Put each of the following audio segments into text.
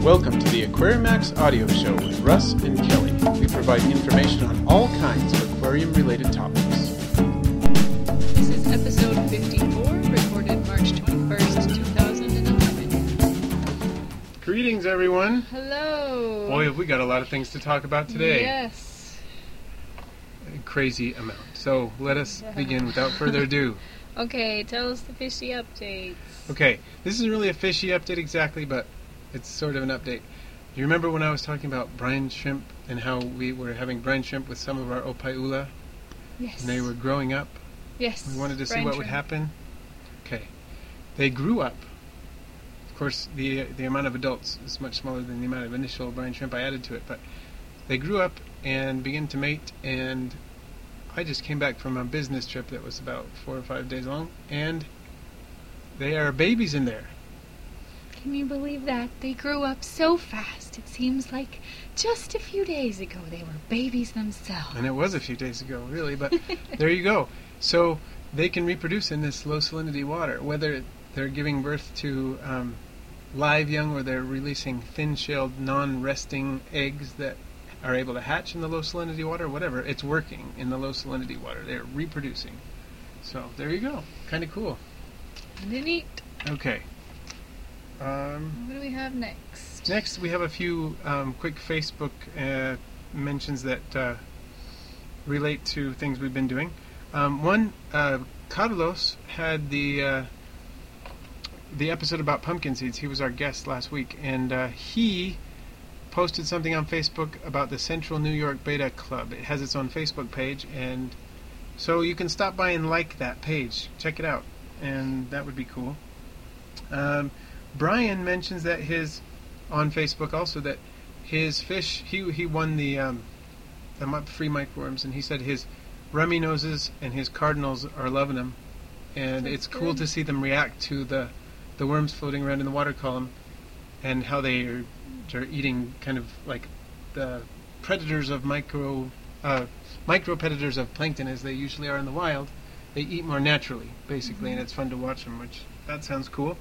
Welcome to the Aquariumax audio show with Russ and Kelly. We provide information on all kinds of aquarium-related topics. This is episode 54, recorded March 21st, 2011. Greetings, everyone. Hello. Boy, have we got a lot of things to talk about today. Yes. A crazy amount. So let us begin without further ado. Okay, tell us the fishy updates. Okay, this isn't really a fishy update exactly, but it's sort of an update. Do you remember when I was talking about brine shrimp and how we were having brine shrimp with some of our opaiula? Yes. And they were growing up? Yes. We wanted to see brine what would shrimp. happen. Okay. They grew up. Of course, the amount of adults is much smaller than the amount of initial brine shrimp I added to it, but they grew up and began to mate, and I just came back from a business trip that was about 4 or 5 days long, and they are babies in there. Can you believe that? They grew up so fast. It seems like just a few days ago they were babies themselves. And it was a few days ago, really, but there you go. So they can reproduce in this low salinity water, whether they're giving birth to live young or they're releasing thin-shelled, non-resting eggs that are able to hatch in the low salinity water, whatever. It's working in the low salinity water. They're reproducing. So there you go. Kind of cool. Neat. Okay. What do we have next? Next, we have a few quick Facebook mentions that relate to things we've been doing. One, Carlos had the episode about pumpkin seeds. He was our guest last week, and he posted something on Facebook about the Central New York Beta Club. It has its own Facebook page, and so you can stop by and like that page. Check it out, and that would be cool. Brian mentions that on Facebook also that his fish, he won the free microworms, and he said his rummy noses and his cardinals are loving them, and That's it's cool good. to see them react to the worms floating around in the water column, and how they're eating kind of like the predators of micro predators of plankton, as they usually are in the wild. They eat more naturally, basically, and it's fun to watch them, which that sounds cool.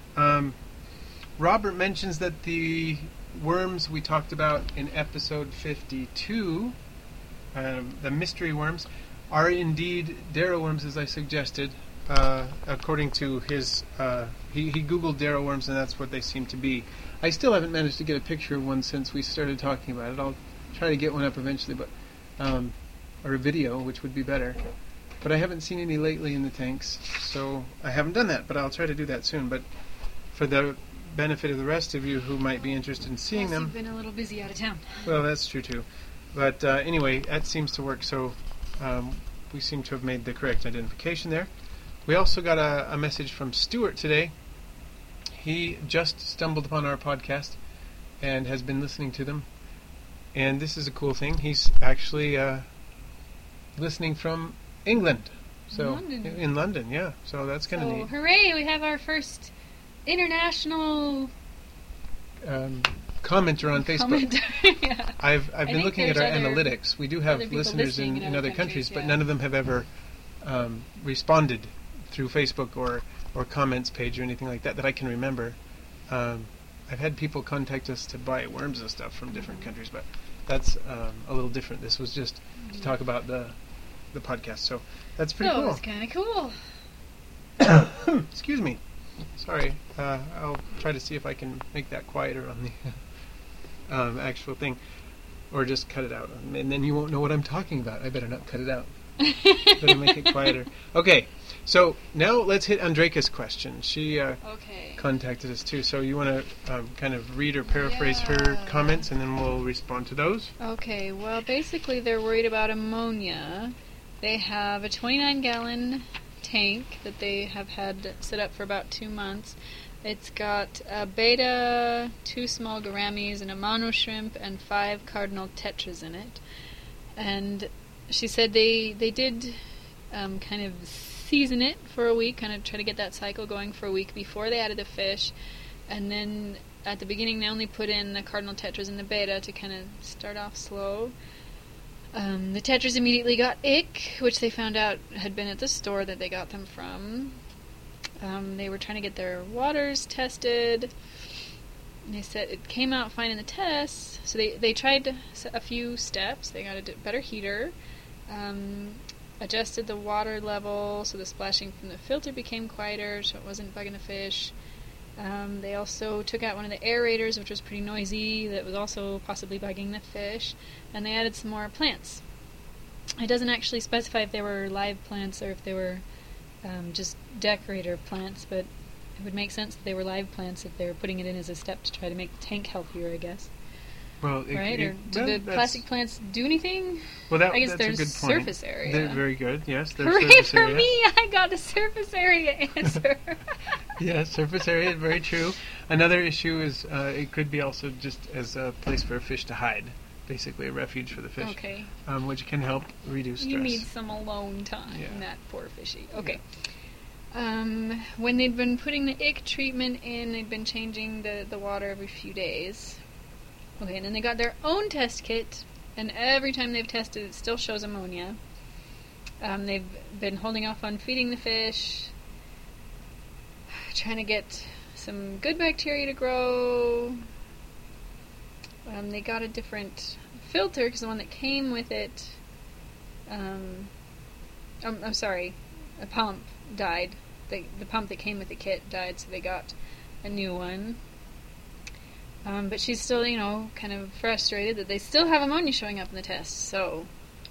Robert mentions that the worms we talked about in episode 52, the mystery worms, are indeed darrow worms, as I suggested. According to his, he Googled darrow worms, and that's what they seem to be. I still haven't managed to get a picture of one since we started talking about it. I'll try to get one up eventually, but or a video, which would be better. But I haven't seen any lately in the tanks, so I haven't done that, but I'll try to do that soon. But for the benefit of the rest of you who might be interested in seeing them... You've been a little busy out of town. Well, that's true, too. But anyway, that seems to work, so we seem to have made the correct identification there. We also got a message from Stuart today. He just stumbled upon our podcast and has been listening to them. And this is a cool thing. He's actually listening from England. So in London, yeah. So that's kind of neat. Hooray! We have our first international Commenter on Facebook. Yeah. I've been think looking at our there's analytics. We do have other people listeners listening in other countries, but yeah. none of them have ever responded through Facebook or comments page or anything like that I can remember. I've had people contact us to buy worms and stuff from different countries, but that's a little different. This was just to talk about the podcast, so that's pretty So cool. it's kind of cool. Excuse me. Sorry. I'll try to see if I can make that quieter on the actual thing, or just cut it out, and then you won't know what I'm talking about. I better not cut it out. Better make it quieter. Okay, so now let's hit Andreka's question. She Okay. contacted us too, so you want to kind of read or paraphrase her Yeah. comments, and then we'll respond to those? Okay, well, basically they're worried about ammonia. They have a 29-gallon tank that they have had set up for about 2 months. It's got a beta, 2 small gouramis, and a mono shrimp, and 5 cardinal tetras in it. And she said they did kind of season it for a week, kind of try to get that cycle going for a week before they added the fish. And then at the beginning they only put in the cardinal tetras and the beta to kind of start off slow. The tetras immediately got ick, which they found out had been at the store that they got them from. They were trying to get their waters tested. they said it came out fine in the tests. So they tried a few steps. They got a better heater, adjusted the water level so the splashing from the filter became quieter, so it wasn't bugging the fish. They also took out one of the aerators, which was pretty noisy, that was also possibly bugging the fish, and they added some more plants. It doesn't actually specify if they were live plants or if they were just decorator plants, but it would make sense that they were live plants if they were putting it in as a step to try to make the tank healthier, I guess. Well, right? Or do the plastic plants do anything? Well, I guess that's there's a good point. surface area. They're very good. Yes, there's Hooray surface for area. me! I got a surface area answer. Yeah, surface area, very true. Another issue is it could be also just as a place for a fish to hide, basically a refuge for the fish, Okay. Which can help reduce stress. You need some alone time, Yeah. that poor fishy. Okay. When they'd been putting the ick treatment in, they'd been changing the water every few days. Okay, and then they got their own test kit, and every time they've tested, it still shows ammonia. They've been holding off on feeding the fish, trying to get some good bacteria to grow. They got a different filter, because the one that came with it, I'm sorry, a pump died. The pump that came with the kit died, so they got a new one. But she's still, kind of frustrated that they still have ammonia showing up in the tests. So,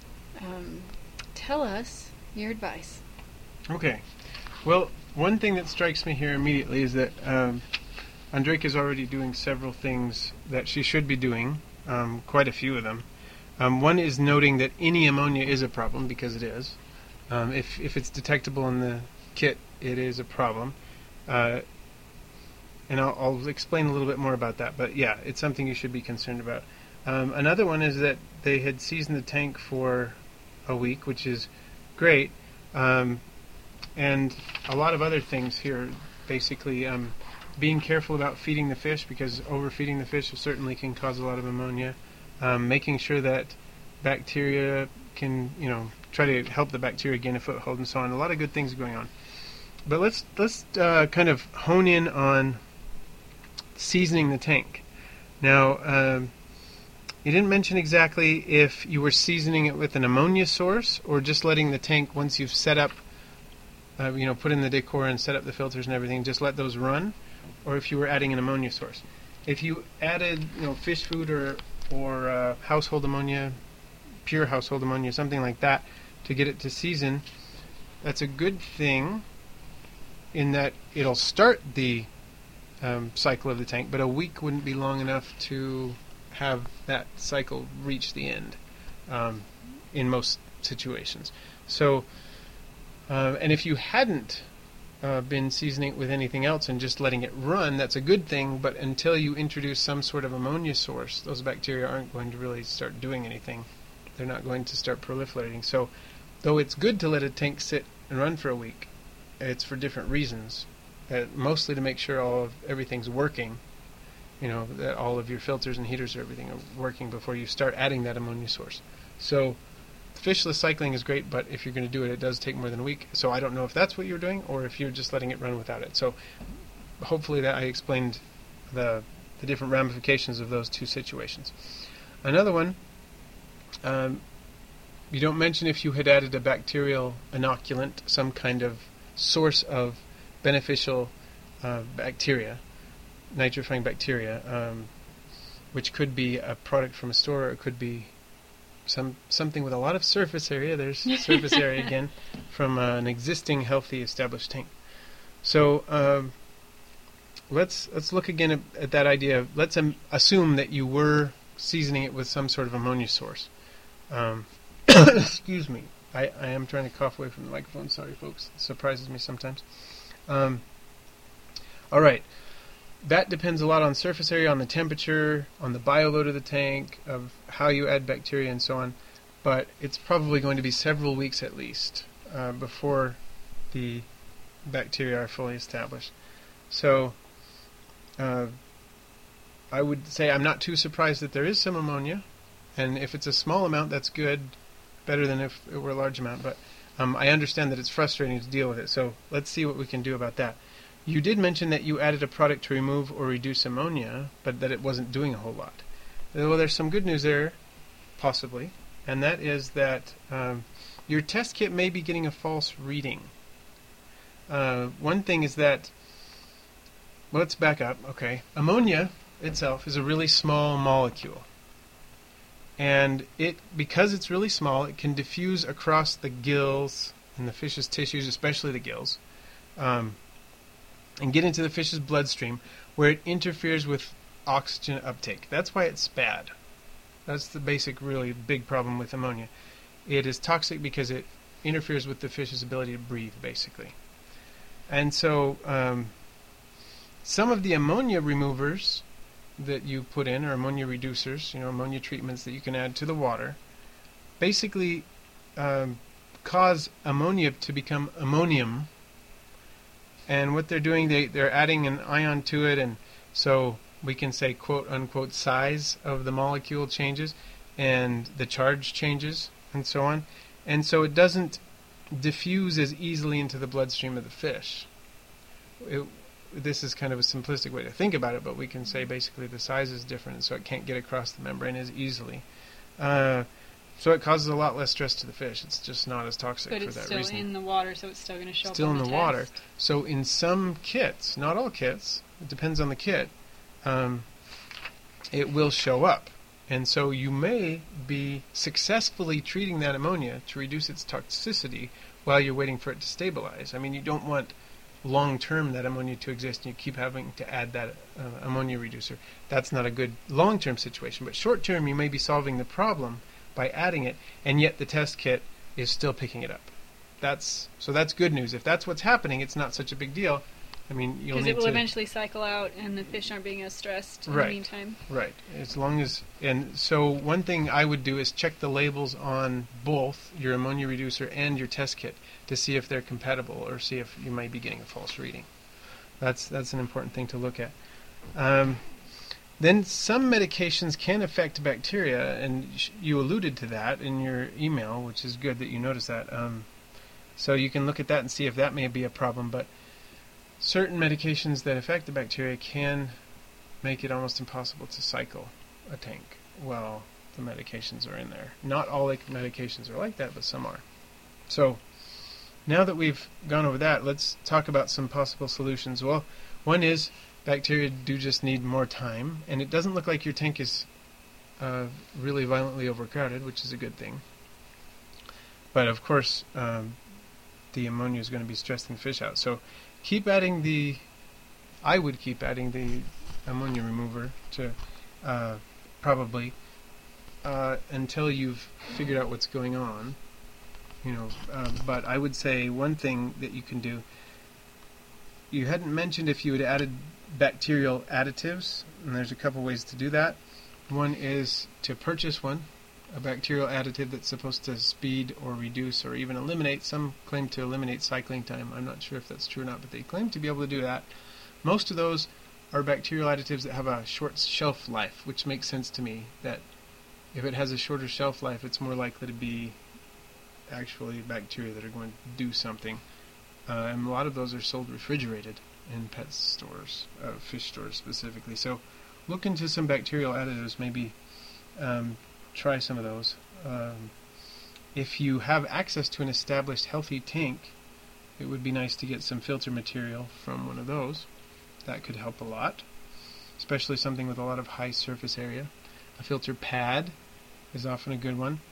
tell us your advice. Okay. Well, one thing that strikes me here immediately is that Andrejka is already doing several things that she should be doing, quite a few of them. One is noting that any ammonia is a problem, because it is. If it's detectable in the kit, it is a problem. And I'll explain a little bit more about that. But yeah, it's something you should be concerned about. Another one is that they had seasoned the tank for a week, which is great. And a lot of other things here, basically being careful about feeding the fish, because overfeeding the fish certainly can cause a lot of ammonia. Making sure that bacteria can, try to help the bacteria gain a foothold and so on. A lot of good things going on. But let's kind of hone in on seasoning the tank. Now, you didn't mention exactly if you were seasoning it with an ammonia source or just letting the tank, once you've set up, put in the decor and set up the filters and everything, just let those run, or if you were adding an ammonia source. If you added, fish food or household ammonia, pure household ammonia, something like that, to get it to season, that's a good thing in that it'll start the cycle of the tank, but a week wouldn't be long enough to have that cycle reach the end in most situations. So, and if you hadn't been seasoning it with anything else and just letting it run, that's a good thing, but until you introduce some sort of ammonia source, those bacteria aren't going to really start doing anything. They're not going to start proliferating. So, though it's good to let a tank sit and run for a week, it's for different reasons. Mostly to make sure everything's working, that all of your filters and heaters and everything are working before you start adding that ammonia source. So fishless cycling is great, but if you're going to do it, it does take more than a week. So I don't know if that's what you're doing or if you're just letting it run without it. So hopefully that I explained the different ramifications of those two situations. Another one, you don't mention if you had added a bacterial inoculant, some kind of source of beneficial bacteria, nitrifying bacteria, which could be a product from a store, or it could be something with a lot of surface area. There's surface area again from an existing healthy established tank. So let's look again at that idea. Let's assume that you were seasoning it with some sort of ammonia source. Excuse me. I am trying to cough away from the microphone. Sorry, folks. It surprises me sometimes. All right. That depends a lot on surface area, on the temperature, on the bioload of the tank, of how you add bacteria and so on. But it's probably going to be several weeks at least before the bacteria are fully established. So I would say I'm not too surprised that there is some ammonia. And if it's a small amount, that's good. Better than if it were a large amount. But I understand that it's frustrating to deal with it. So let's see what we can do about that. You did mention that you added a product to remove or reduce ammonia, but that it wasn't doing a whole lot. Well, there's some good news there, possibly, and that is that your test kit may be getting a false reading. One thing is that, well, let's back up. Okay, ammonia itself is a really small molecule, and because it's really small, it can diffuse across the gills and the fish's tissues, especially the gills, and get into the fish's bloodstream, where it interferes with oxygen uptake. That's why it's bad. That's the basic, really big problem with ammonia. It is toxic because it interferes with the fish's ability to breathe, basically. And so some of the ammonia removers that you put in, or ammonia reducers, ammonia treatments that you can add to the water, basically cause ammonia to become ammonium. And what they're doing, they're adding an ion to it, and so we can say, quote unquote, size of the molecule changes, and the charge changes, and so on. And so it doesn't diffuse as easily into the bloodstream of the fish. This is kind of a simplistic way to think about it, but we can say basically the size is different, so it can't get across the membrane as easily. So it causes a lot less stress to the fish. It's just not as toxic for that reason. But it's still in the water, so it's still going to show up still on in the water. So in some kits, not all kits, it depends on the kit, it will show up. And so you may be successfully treating that ammonia to reduce its toxicity while you're waiting for it to stabilize. I mean, you don't want long-term that ammonia to exist and you keep having to add that ammonia reducer. That's not a good long-term situation. But short-term, you may be solving the problem by adding it, and yet the test kit is still picking it up. So that's good news. If that's what's happening, it's not such a big deal. I mean, you'll need to... Because it will eventually cycle out, and the fish aren't being as stressed in the meantime. Right. As long as... And so one thing I would do is check the labels on both your ammonia reducer and your test kit to see if they're compatible, or see if you might be getting a false reading. That's an important thing to look at. Then some medications can affect bacteria, and you alluded to that in your email, which is good that you noticed that. So you can look at that and see if that may be a problem, but certain medications that affect the bacteria can make it almost impossible to cycle a tank while the medications are in there. Not all medications are like that, but some are. So now that we've gone over that, let's talk about some possible solutions. Well, one is bacteria do just need more time, and it doesn't look like your tank is really violently overcrowded, which is a good thing. But of course, the ammonia is going to be stressing the fish out. So I would keep adding the ammonia remover to probably until you've figured out what's going on. But I would say one thing that you can do, you hadn't mentioned if you had added bacterial additives, and there's a couple ways to do that. One is to purchase a bacterial additive that's supposed to speed or reduce or even eliminate. Some claim to eliminate cycling time. I'm not sure if that's true or not, but they claim to be able to do that. Most of those are bacterial additives that have a short shelf life, which makes sense to me, that if it has a shorter shelf life, it's more likely to be actually bacteria that are going to do something. And a lot of those are sold refrigerated in pet stores, fish stores specifically. So look into some bacterial additives, maybe try some of those. If you have access to an established healthy tank, it would be nice to get some filter material from one of those. That could help a lot, especially something with a lot of high surface area. A filter pad is often a good one.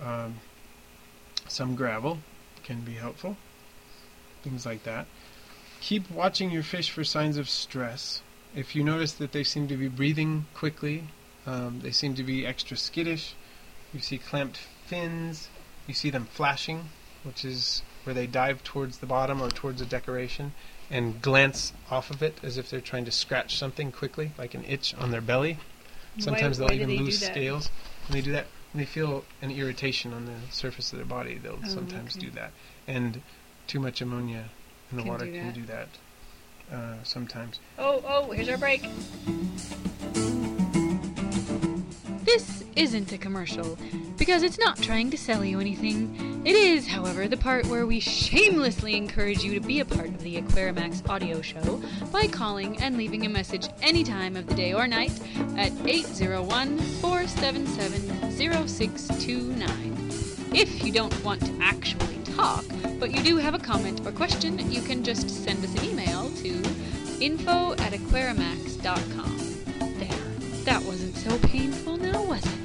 Some gravel can be helpful. Things like that. Keep watching your fish for signs of stress. If you notice that they seem to be breathing quickly, they seem to be extra skittish, you see clamped fins, you see them flashing, which is where they dive towards the bottom or towards a decoration and glance off of it as if they're trying to scratch something quickly, like an itch on their belly. Sometimes they'll even lose scales. When they do that, when they feel an irritation on the surface of their body, they'll sometimes do that. And too much ammonia in the water can do that sometimes. Oh, here's our break. This isn't a commercial, because it's not trying to sell you anything. It is, however, the part where we shamelessly encourage you to be a part of the Aquarimax audio show by calling and leaving a message any time of the day or night at 801-477-0629. If you don't want to actually talk, but you do have a comment or question, you can just send us an email to info@aquarimax.com. There. That wasn't so painful now, was it?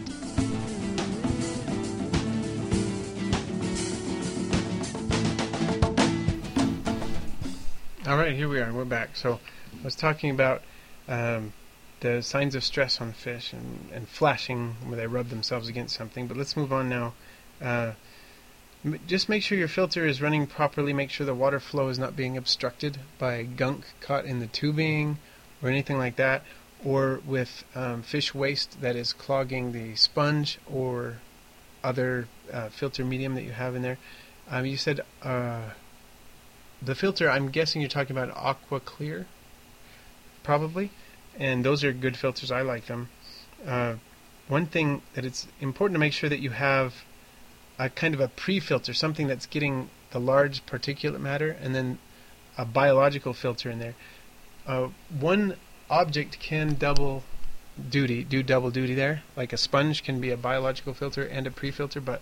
All right, here we are. We're back. So I was talking about the signs of stress on fish and flashing where they rub themselves against something. But let's move on now. Just make sure your filter is running properly. Make sure the water flow is not being obstructed by gunk caught in the tubing or anything like that, or with fish waste that is clogging the sponge or other filter medium that you have in there. You said the filter, I'm guessing you're talking about Aqua Clear, probably, and those are good filters. I like them. One thing that it's important to make sure that you have a kind of a pre-filter, something that's getting the large particulate matter, and then a biological filter in there. One object can do double duty there. Like a sponge can be a biological filter and a pre-filter, but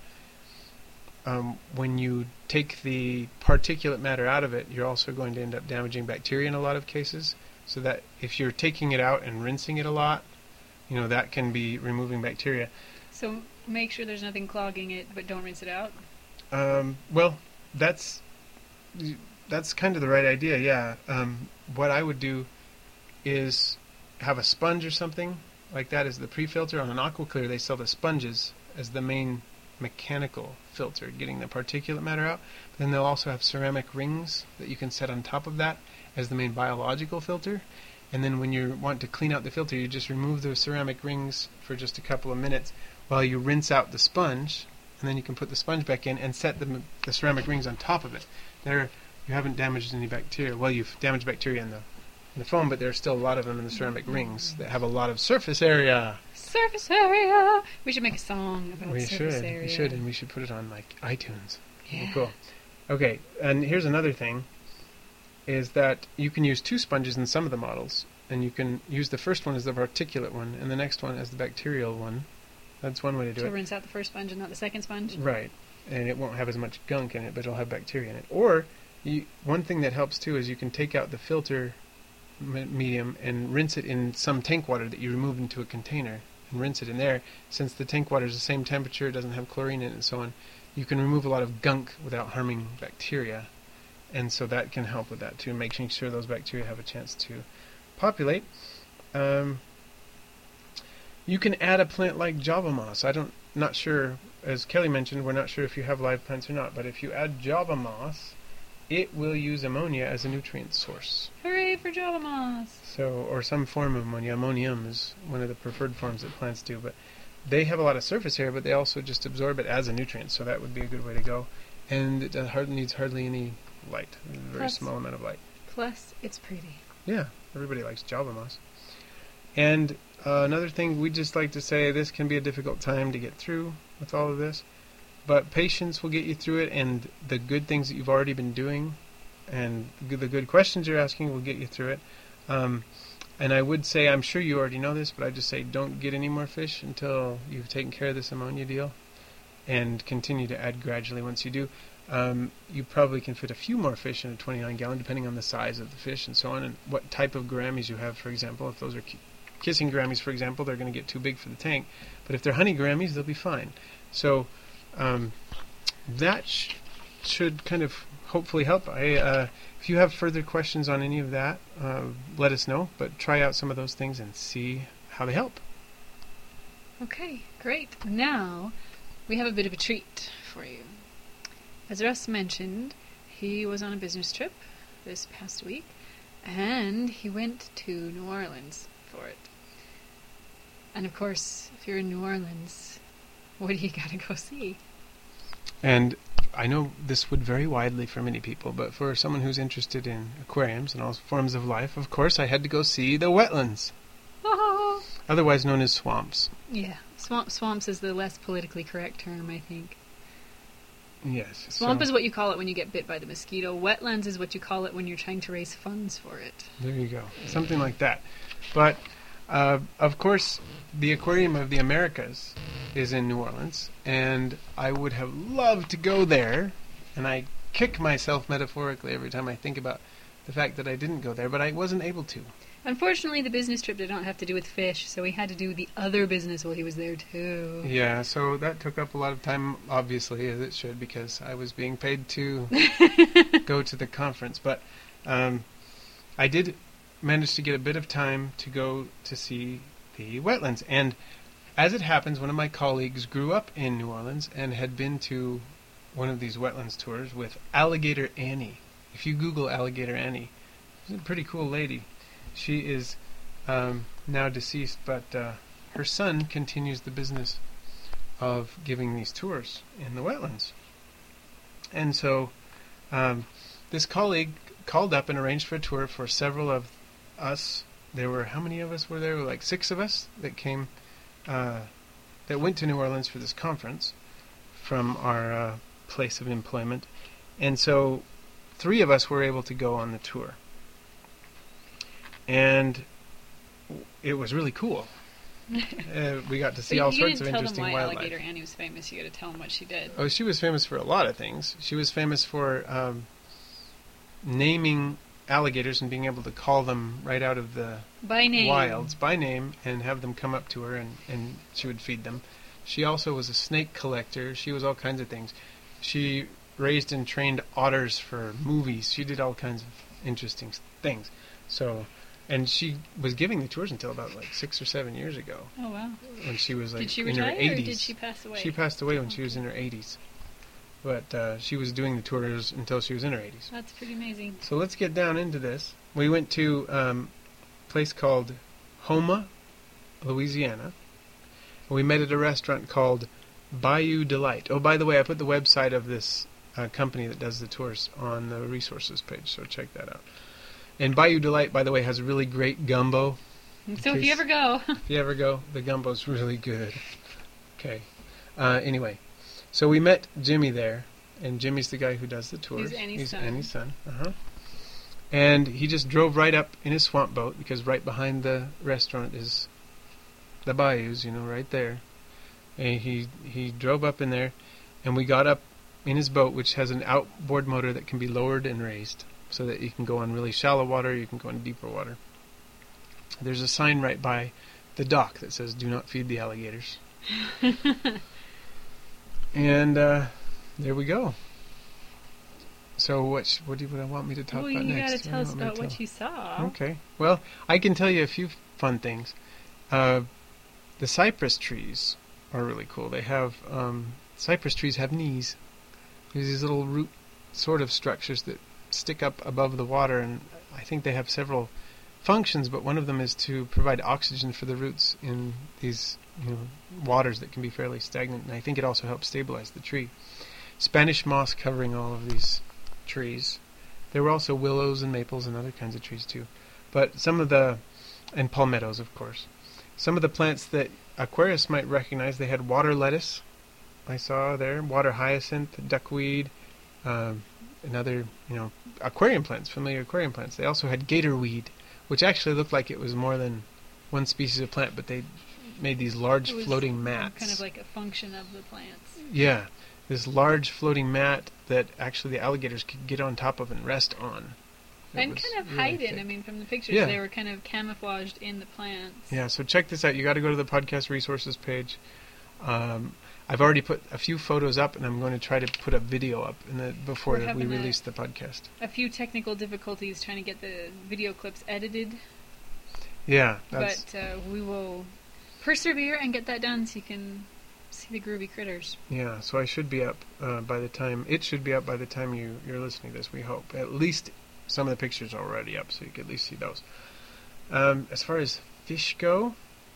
when you take the particulate matter out of it, you're also going to end up damaging bacteria in a lot of cases. So that if you're taking it out and rinsing it a lot, that can be removing bacteria. So make sure there's nothing clogging it, but don't rinse it out? Well, that's kind of the right idea, yeah. What I would do is have a sponge or something like that as the pre-filter. On an AquaClear, they sell the sponges as the main mechanical filter, getting the particulate matter out. Then they'll also have ceramic rings that you can set on top of that as the main biological filter. And then when you want to clean out the filter, you just remove the ceramic rings for just a couple of minutes while you rinse out the sponge, and then you can put the sponge back in and set the ceramic rings on top of it. There, you haven't damaged any bacteria. Well, you've damaged bacteria in the foam, but there are still a lot of them in the ceramic rings that have a lot of surface area. Surface area! We should make a song about surface area. We should, and we should put it on, iTunes. Yeah. Cool. Okay, and here's another thing, is that you can use two sponges in some of the models, and you can use the first one as the particulate one, and the next one as the bacterial one. That's one way to do it. To rinse out the first sponge and not the second sponge? Right. And it won't have as much gunk in it, but it'll have bacteria in it. Or, one thing that helps too is you can take out the filter medium and rinse it in some tank water that you remove into a container and rinse it in there. Since the tank water is the same temperature, it doesn't have chlorine in it and so on, you can remove a lot of gunk without harming bacteria. And so that can help with that too, making sure those bacteria have a chance to populate. You can add a plant like Java moss. Not sure, as Kelly mentioned, we're not sure if you have live plants or not, but if you add Java moss, it will use ammonia as a nutrient source. Hooray for Java moss! Or some form of ammonia. Ammonium is one of the preferred forms that plants do, but they have a lot of surface area, but they also just absorb it as a nutrient, so that would be a good way to go. And it needs hardly any light, a very small amount of light. Plus, it's pretty. Yeah, everybody likes Java moss. And another thing, we just like to say, this can be a difficult time to get through with all of this, but patience will get you through it, and the good things that you've already been doing and the good questions you're asking will get you through it. And I would say, I'm sure you already know this, but I just say don't get any more fish until you've taken care of this ammonia deal, and continue to add gradually once you do. You probably can fit a few more fish in a 29-gallon, depending on the size of the fish and so on, and what type of gouramis you have, for example. If those are kissing gouramis, for example, they're going to get too big for the tank. But if they're honey gouramis, they'll be fine. So that should kind of hopefully help. If you have further questions on any of that, let us know. But try out some of those things and see how they help. Okay, great. Now we have a bit of a treat for you. As Russ mentioned, he was on a business trip this past week, and he went to New Orleans for it. And of course, if you're in New Orleans, what do you gotta go see? And I know this would vary widely for many people, but for someone who's interested in aquariums and all forms of life, of course I had to go see the wetlands. Otherwise known as swamps. Yeah, Swamps is the less politically correct term, I think. Yes. Swamp is what you call it when you get bit by the mosquito. Wetlands is what you call it when you're trying to raise funds for it. There you go. Something like that. But, of course, the Aquarium of the Americas is in New Orleans, and I would have loved to go there, and I kick myself metaphorically every time I think about the fact that I didn't go there, but I wasn't able to. Unfortunately, the business trip did not have to do with fish, so he had to do the other business while he was there, too. Yeah, so that took up a lot of time, obviously, as it should, because I was being paid to go to the conference. But I did manage to get a bit of time to go to see the wetlands. And as it happens, one of my colleagues grew up in New Orleans and had been to one of these wetlands tours with Alligator Annie. If you Google Alligator Annie, she's a pretty cool lady. She is now deceased, but her son continues the business of giving these tours in the wetlands. And so this colleague called up and arranged for a tour for several of us. There were, how many of us were there? Like 6 of us that came, that went to New Orleans for this conference from our place of employment. And so 3 of us were able to go on the tour. And it was really cool. We got to see all sorts of interesting wildlife. You didn't tell them why Alligator Annie was famous. You got to tell them what she did. Oh, she was famous for a lot of things. She was famous for naming alligators and being able to call them right out of the wilds by name and have them come up to her, and she would feed them. She also was a snake collector. She was all kinds of things. She raised and trained otters for movies. She did all kinds of interesting things. So... And she was giving the tours until about 6 or 7 years ago. Oh, wow. When she was did she in retire her 80s. Or did she pass away? She passed away when she was in her 80s. But she was doing the tours until she was in her 80s. That's pretty amazing. So let's get down into this. We went to a place called Houma, Louisiana. We met at a restaurant called Bayou Delight. Oh, by the way, I put the website of this company that does the tours on the resources page, so check that out. And Bayou Delight, by the way, has really great gumbo. So if you ever go... If you ever go, the gumbo's really good. Okay. Anyway, so we met Jimmy there, and Jimmy's the guy who does the tours. He's Annie's son. Uh-huh. And he just drove right up in his swamp boat, because right behind the restaurant is the bayous, right there. And he drove up in there, and we got up in his boat, which has an outboard motor that can be lowered and raised, so that you can go on really shallow water, you can go in deeper water. There's a sign right by the dock that says, "Do not feed the alligators." And there we go. So what do you want me to talk about next? Well, you got to tell us about what you saw. Okay. Well, I can tell you a few fun things. The cypress trees are really cool. They have, cypress trees have knees. There's these little root sort of structures that stick up above the water, and I think they have several functions, but one of them is to provide oxygen for the roots in these waters that can be fairly stagnant, and I think it also helps stabilize the tree. Spanish moss covering all of these trees. There were also willows and maples and other kinds of trees too, but and palmettos, of course. Some of the plants that aquarists might recognize, they had water lettuce, I saw there, water hyacinth, duckweed, and other, aquarium plants, familiar aquarium plants. They also had gatorweed, which actually looked like it was more than one species of plant, but they made these large floating mats. Kind of like a function of the plants. Yeah, this large floating mat that actually the alligators could get on top of and rest on. And kind of hide in. I mean, from the pictures, they were kind of camouflaged in the plants. Yeah, so check this out. You got to go to the podcast resources page. I've already put a few photos up, and I'm going to try to put a video up before we release the podcast. A few technical difficulties trying to get the video clips edited. Yeah. But we will persevere and get that done so you can see the groovy critters. Yeah, so I should be up by the time... It should be up by the time you're listening to this, we hope. At least some of the pictures are already up, so you can at least see those. As far as fish go,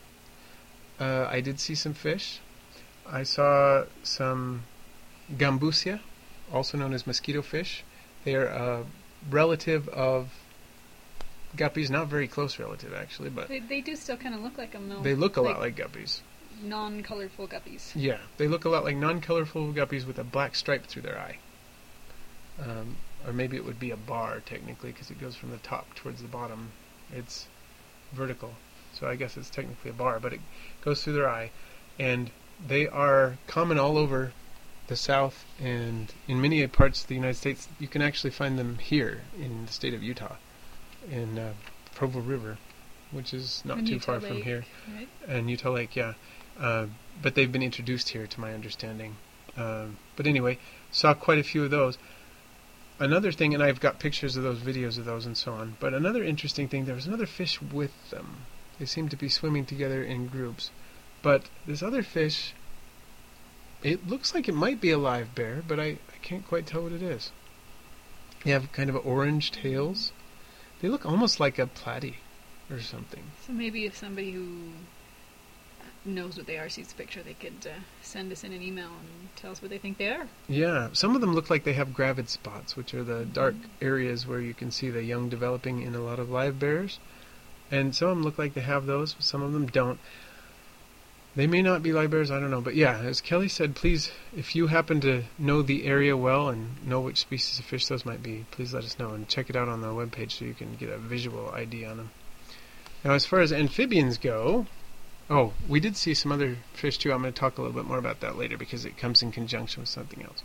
I did see some fish. I saw some gambusia, also known as mosquito fish. They are a relative of guppies, not very close relative actually, but they do still kind of look like them though. They look a lot like guppies. non-colorful guppies. Yeah, they look a lot like non-colorful guppies with a black stripe through their eye. Or maybe it would be a bar, technically, because it goes from the top towards the bottom. It's vertical, so I guess it's technically a bar, but it goes through their eye. And they are common all over the South, and in many parts of the United States. You can actually find them here in the state of Utah, in Provo River, which is not too far from here. Right? And Utah Lake, yeah. But they've been introduced here, to my understanding. But anyway, saw quite a few of those. Another thing, and I've got pictures of those, videos of those, and so on. But another interesting thing, there was another fish with them. They seemed to be swimming together in groups. But this other fish, it looks like it might be a live bear, but I can't quite tell what it is. They have kind of orange tails. They look almost like a platy or something. So maybe if somebody who knows what they are sees the picture, they could send us in an email and tell us what they think they are. Yeah, some of them look like they have gravid spots, which are the dark areas where you can see the young developing in a lot of live bears. And some of them look like they have those, some of them don't. They may not be live bears, I don't know. But yeah, as Kelly said, please, if you happen to know the area well and know which species of fish those might be, please let us know and check it out on the webpage so you can get a visual ID on them. Now, as far as amphibians go, we did see some other fish too. I'm going to talk a little bit more about that later because it comes in conjunction with something else.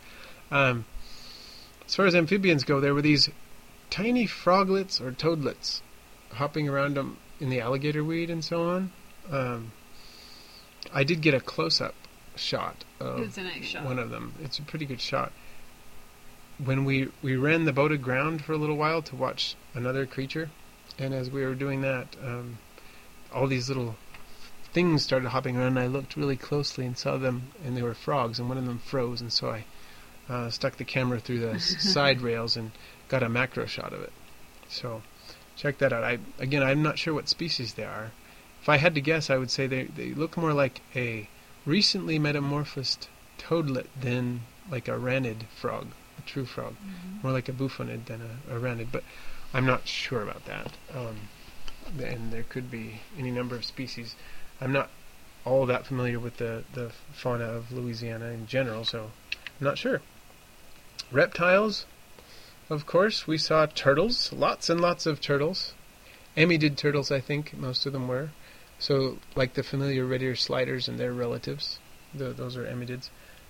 As far as amphibians go, there were these tiny froglets or toadlets hopping around them in the alligator weed and so on. I did get a close-up shot of It was a nice shot. one of them. It's a pretty good shot. When we ran the boat aground for a little while to watch another creature, and as we were doing that, all these little things started hopping around, and I looked really closely and saw them, and they were frogs, and one of them froze, and so I stuck the camera through the side rails and got a macro shot of it. So check that out. I'm not sure what species they are. If I had to guess, I would say they look more like a recently metamorphosed toadlet than like a ranid frog, a true frog. Mm-hmm. More like a buffonid than a ranid, but I'm not sure about that. And there could be any number of species. I'm not all that familiar with the fauna of Louisiana in general, so I'm not sure. Reptiles, of course, we saw turtles, lots and lots of turtles. Amidid turtles, I think, most of them were. So, like the familiar red ear sliders and their relatives, those are amidids.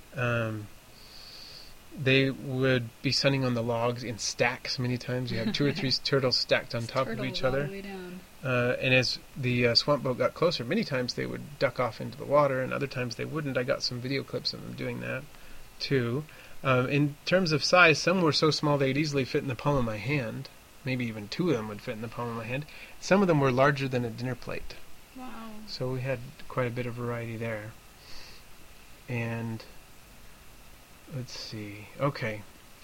They would be sunning on the logs in stacks many times. You have 2 or 3 turtles stacked on top of each other. All the way down. And as the swamp boat got closer, many times they would duck off into the water, and other times they wouldn't. I got some video clips of them doing that, too. In terms of size, some were so small they'd easily fit in the palm of my hand. Maybe even 2 of them would fit in the palm of my hand. Some of them were larger than a dinner plate. Wow. So we had quite a bit of variety there. And let's see. Okay.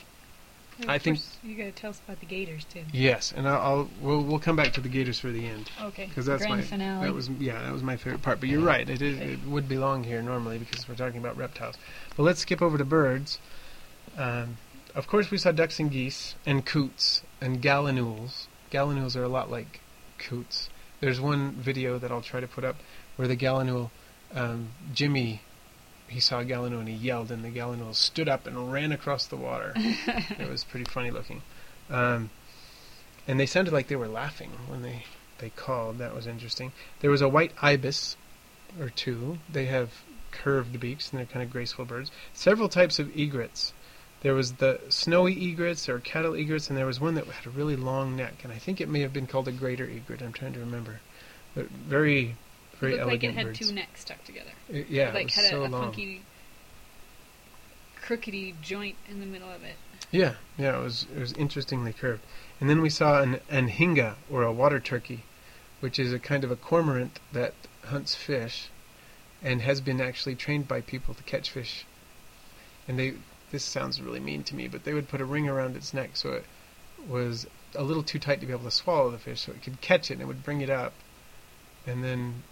I think you got to tell us about the gators too. yes, and we'll come back to the gators for the end. Okay. Because that's Grand finale. that was my favorite part. But you're right. It would belong here normally because we're talking about reptiles. But let's skip over to birds. Of course, we saw ducks and geese and coots and gallinules. Gallinules are a lot like coots. There's one video that I'll try to put up where the gallinule, Jimmy, he saw a gallinule and he yelled, and the gallinule stood up and ran across the water. It was pretty funny looking. And they sounded like they were laughing when they called. That was interesting. There was a white ibis, or 2. They have curved beaks, and they're kind of graceful birds. Several types of egrets. There was the snowy egrets, or cattle egrets, and there was one that had a really long neck, and I think it may have been called a greater egret. I'm trying to remember. But very, very it looked elegant like it had birds. 2 necks stuck together. Yeah, It, like, it was had so a long. funky, crookedy joint in the middle of it. Yeah, it was interestingly curved. And then we saw an anhinga, or a water turkey, which is a kind of a cormorant that hunts fish and has been actually trained by people to catch fish. And this sounds really mean to me, but they would put a ring around its neck so it was a little too tight to be able to swallow the fish, so it could catch it and it would bring it up, and then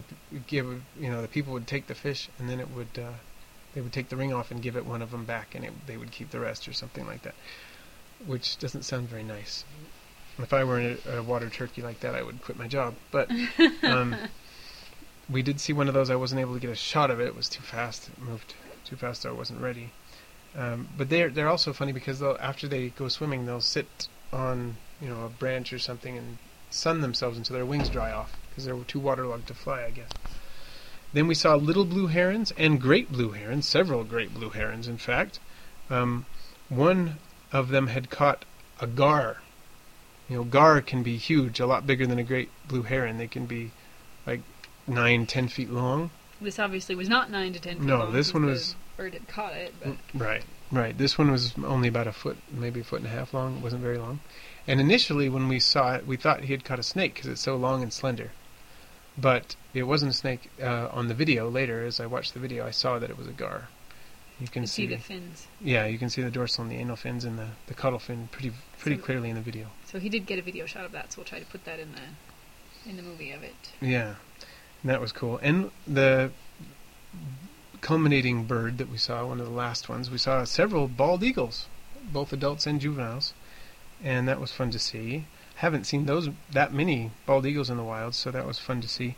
the people would take the fish, and then they would take the ring off and give it one of them back, and they would keep the rest or something like that, which doesn't sound very nice. If I were a water turkey like that, I would quit my job. But we did see one of those. I wasn't able to get a shot of it. It was too fast. It moved too fast, so I wasn't ready. But they're also funny because after they go swimming, they'll sit on a branch or something and sun themselves until their wings dry off because they're too waterlogged to fly, I guess. Then we saw little blue herons and great blue herons, several great blue herons, in fact. One of them had caught a gar. Gar can be huge, a lot bigger than a great blue heron. They can be like 9-10 feet long. This obviously was not 9 to 10 feet long. No, this one was... The bird had caught it, but... Right. This one was only about a foot, maybe a foot and a half long. It wasn't very long. And initially, when we saw it, we thought he had caught a snake because it's so long and slender. But it wasn't a snake. On the video later, as I watched the video, I saw that it was a gar. You can see the fins. Yeah, you can see the dorsal and the anal fins and the caudal fin pretty clearly in the video. So he did get a video shot of that, so we'll try to put that in the movie of it. Yeah, and that was cool. And the culminating bird that we saw, one of the last ones, we saw several bald eagles, both adults and juveniles, and that was fun to see. Haven't seen that many bald eagles in the wild, so that was fun to see.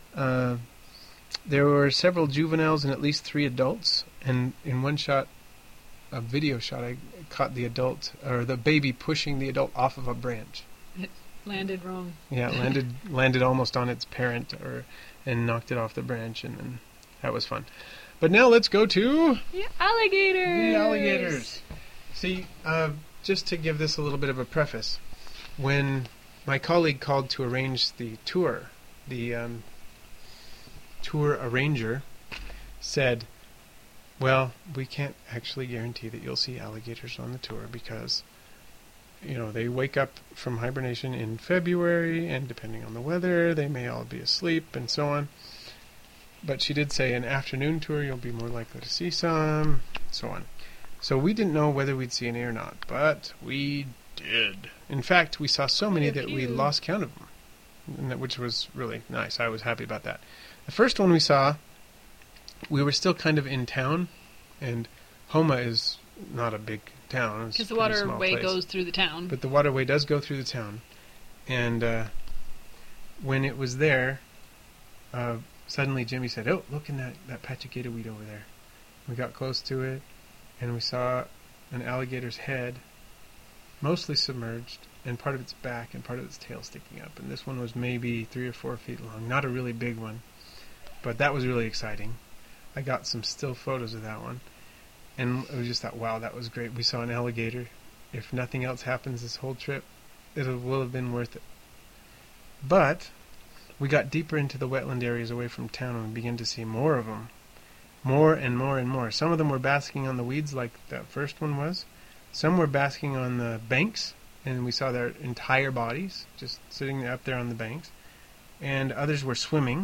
There were several juveniles and at least 3 adults, and in one shot, a video shot, I caught the adult, or the baby pushing the adult off of a branch. It landed wrong. Yeah, it landed almost on its parent, and knocked it off the branch, and that was fun. But now let's go to... The alligators! The alligators! See, just to give this a little bit of a preface, when my colleague called to arrange the tour, the tour arranger said, well, we can't actually guarantee that you'll see alligators on the tour because, they wake up from hibernation in February, and depending on the weather, they may all be asleep and so on. But she did say an afternoon tour, you'll be more likely to see some, so on. So we didn't know whether we'd see any or not, but we did. In fact, we saw so many that we lost count of them, which was really nice. I was happy about that. The first one we saw, we were still kind of in town, and Houma is not a big town. Because the waterway goes through the town. But the waterway does go through the town. And when it was there, suddenly Jimmy said, oh, look in that patch of gator weed over there. We got close to it, and we saw an alligator's head, mostly submerged, and part of its back and part of its tail sticking up. And this one was maybe 3 or 4 feet long. Not a really big one, but that was really exciting. I got some still photos of that one, and I just thought, wow, that was great. We saw an alligator. If nothing else happens this whole trip, it will have been worth it. But we got deeper into the wetland areas away from town, and we began to see more of them. More and more and more. Some of them were basking on the weeds like that first one was. Some were basking on the banks, and we saw their entire bodies just sitting up there on the banks. And others were swimming.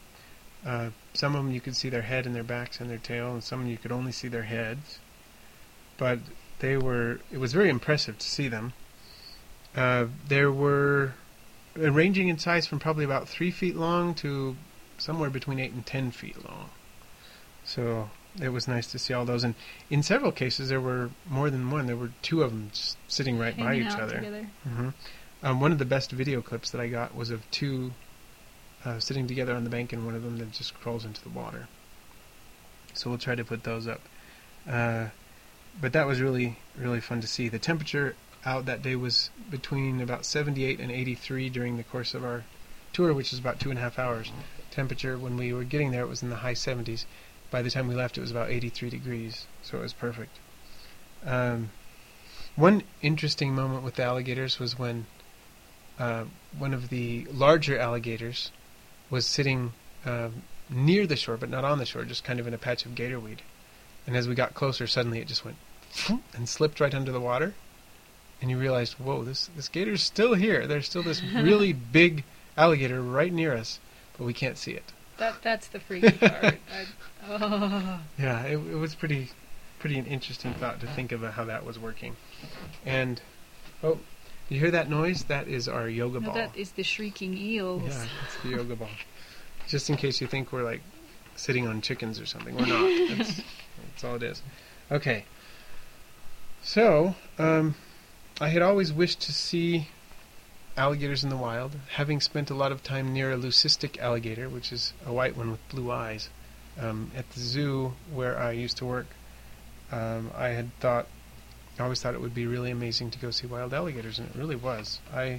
Some of them you could see their head and their backs and their tail, and some of them you could only see their heads. But it was very impressive to see them. There were ranging in size from probably about 3 feet long to somewhere between 8 and 10 feet long. So it was nice to see all those. And in several cases, there were more than one. There were 2 of them just sitting right by each other. Mm-hmm. One of the best video clips that I got was of 2 sitting together on the bank, and one of them that just crawls into the water. So we'll try to put those up. But that was really, really fun to see. The temperature out that day was between about 78 and 83 during the course of our tour, which is about 2.5 hours. Temperature, when we were getting there, it was in the high 70s. By the time we left, it was about 83 degrees, so it was perfect. One interesting moment with the alligators was when one of the larger alligators was sitting near the shore, but not on the shore, just kind of in a patch of gator weed. And as we got closer, suddenly it just went and slipped right under the water. And you realized, whoa, this gator's still here. There's still this really big alligator right near us, but we can't see it. That's the freaky part. Yeah, it was pretty an interesting thought to think about how that was working. And, oh, you hear that noise? That is our yoga ball. That is the shrieking eels. Yeah, it's the yoga ball. Just in case you think we're like sitting on chickens or something. We're not. That's all it is. Okay. So, I had always wished to see alligators in the wild, having spent a lot of time near a leucistic alligator, which is a white one with blue eyes, at the zoo where I used to work, I always thought it would be really amazing to go see wild alligators, and it really was.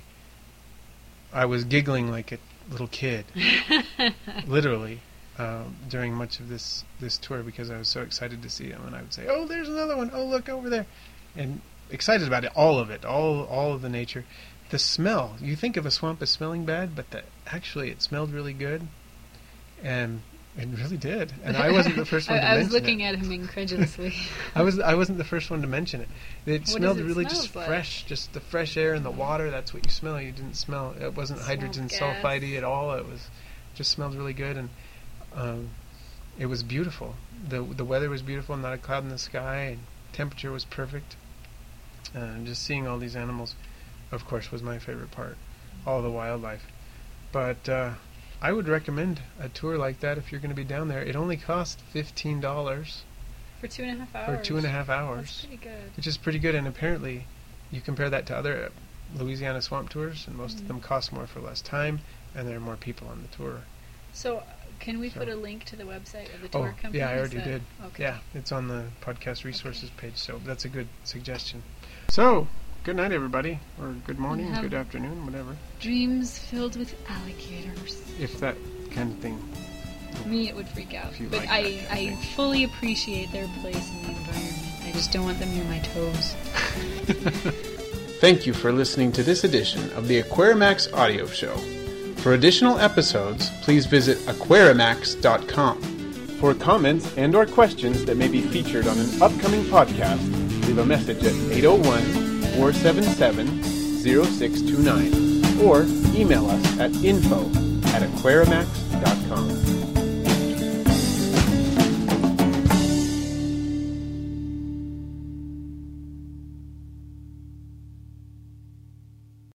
I was giggling like a little kid, literally, during much of this tour, because I was so excited to see them, and I would say, "Oh, there's another one! Oh, look over there!" and excited about it, all of the nature. The smell, you think of a swamp as smelling bad, but actually it smelled really good, and it really did. And I wasn't the first one to mention it. I was looking at him incredulously. I wasn't the first one to mention it. It smelled really just like? fresh, just the fresh air and the water. That's what you smell. You didn't smell. It wasn't hydrogen sulfide at all. It was just smelled really good, and it was beautiful. The weather was beautiful, not a cloud in the sky, and temperature was perfect. Just seeing all these animals, of course, was my favorite part. All the wildlife, but I would recommend a tour like that if you're going to be down there. It only cost $15 for 2.5 hours. For 2.5 hours. That's pretty good. Which is pretty good, and apparently you compare that to other Louisiana swamp tours, and most of them cost more for less time, and there are more people on the tour. So, can we put a link to the website of the tour company? Yeah, I already did. Okay. Yeah, it's on the podcast resources page, so that's a good suggestion. So, good night, everybody, or good morning, good afternoon, whatever. Dreams filled with alligators. If that kind of thing. Me, it would freak out. But like I fully appreciate their place in the environment. I just don't want them near my toes. Thank you for listening to this edition of the Aquarimax Audio Show. For additional episodes, please visit aquarimax.com. For comments and or questions that may be featured on an upcoming podcast, leave a message at 801-477-0629 or email us at info@aquarimax.com.